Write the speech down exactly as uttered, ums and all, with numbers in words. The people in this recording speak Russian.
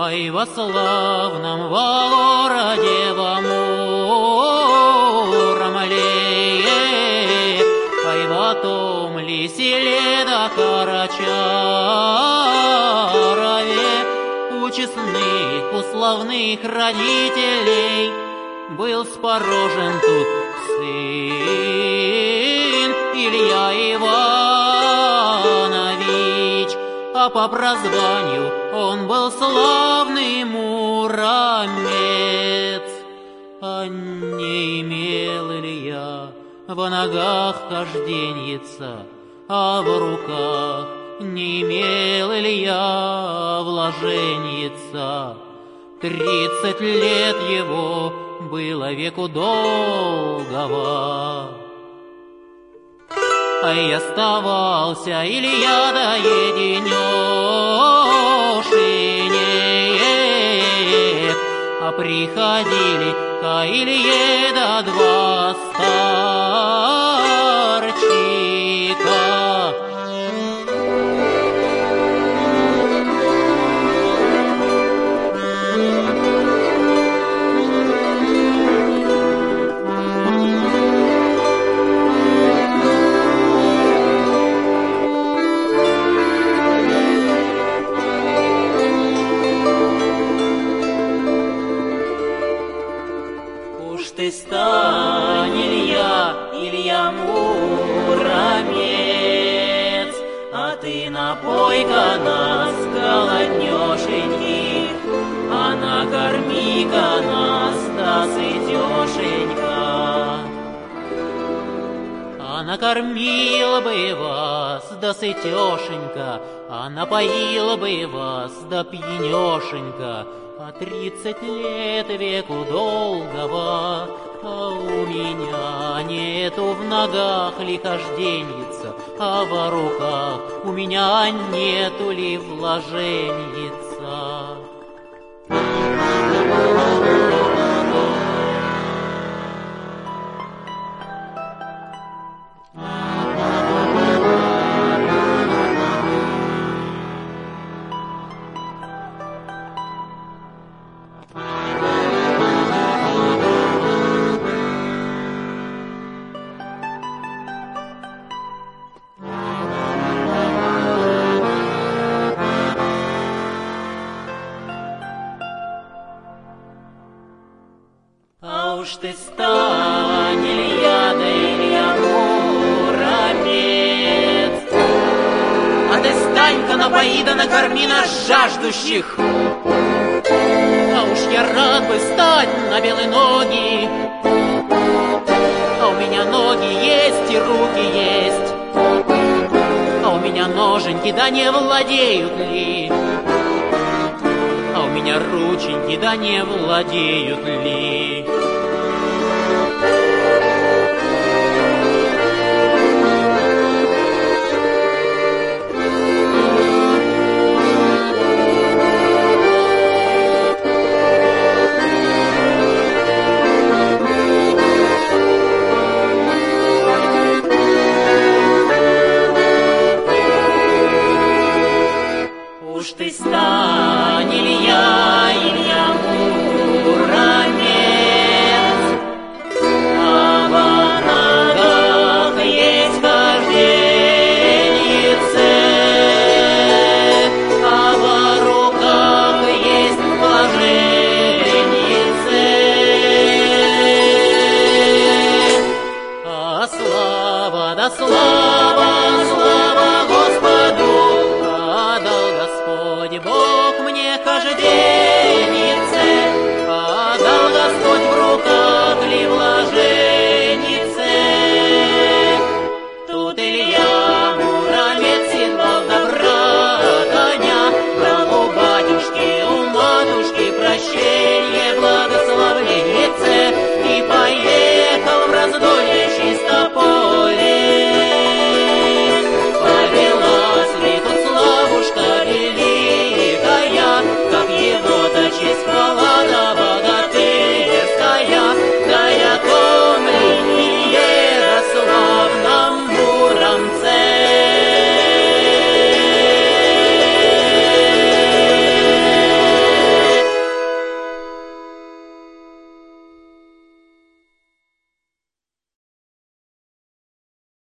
ай, во славном городе во Муромле, ай, во том ли селе да Карачарове, у честных, у славных родителей был спорожен тут сын Илья Иванович, а по прозванию он был славный муромец. А не имел Илья в ногах кожденьица, а в руках не имел Илья вложеньица. Тридцать лет его было веку долгого. А и оставался Илья да единешенек, а приходили ко Илье да два старчика. Ты стань, Илья, Илья муромец, а ты напой-ка нас, голоднешеньких, а накорми-ка нас досытешенька. А накормил бы вас досытешенька, а напоил бы вас да пьянешенька. А тридцать лет веку долгого, а у меня нету в ногах ли кожденьица, а во руках у меня нету ли вложеньица. А уж ты стань, Илья, да Илья муромец, а ты стань-ка напои да накорми нас жаждущих. А уж я рад бы стать на белые ноги, а у меня ноги есть и руки есть, а у меня ноженьки да не владеют ли, а у меня рученьки да не владеют ли.